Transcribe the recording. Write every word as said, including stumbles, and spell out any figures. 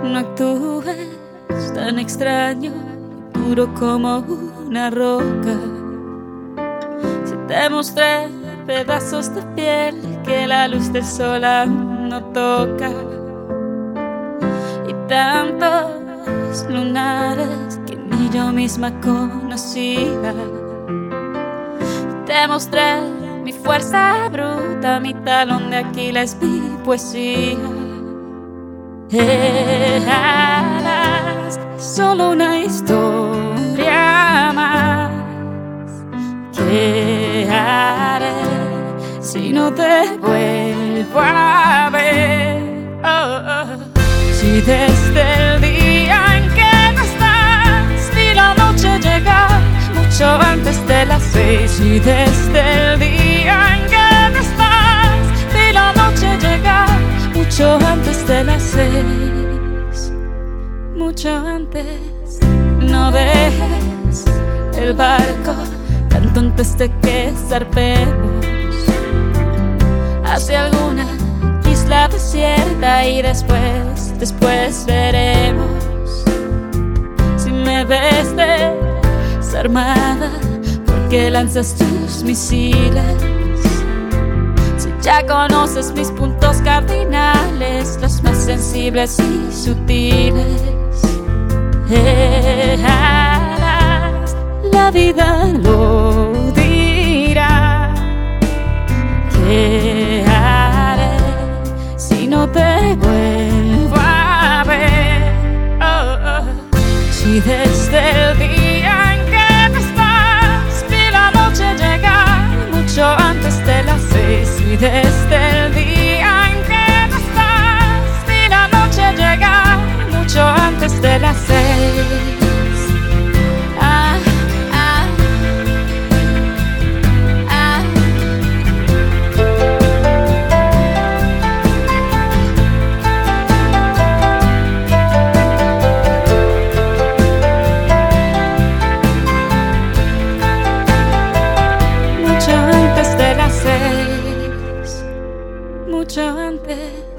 No actúes tan extraño, duro como una roca. Si te mostré pedazos de piel que la luz del sol aún no toca, y tantos lunares que ni yo misma conocía. Te mostré mi fuerza bruta, mi talón de Aquiles, mi poesía. Eras solo una historia más. ¿Qué haré si no te vuelvo a ver? Oh, oh. Si desde el día en que no estás vi la noche llegar mucho antes de las seis. Si desde el día en que no estás vi la noche llegar mucho antes de las seis, mucho antes. No dejes el barco tanto antes de que zarpemos hacia alguna isla desierta, y después, después veremos. Si me ves desarmada, ¿por qué lanzas tus misiles? Ya conoces mis puntos cardinales, los más sensibles y sutiles. Eras, la vida lo dirá. ¿Qué haré si no te vuelvo a ver? Oh, oh. Si desde el día en que no estás vi la noche llegar mucho antes de las seis. Y desde el día en que no estás vi la noche llegar mucho antes de las seis. Ah, ah, ah. Mucho antes de las seis, mucho antes.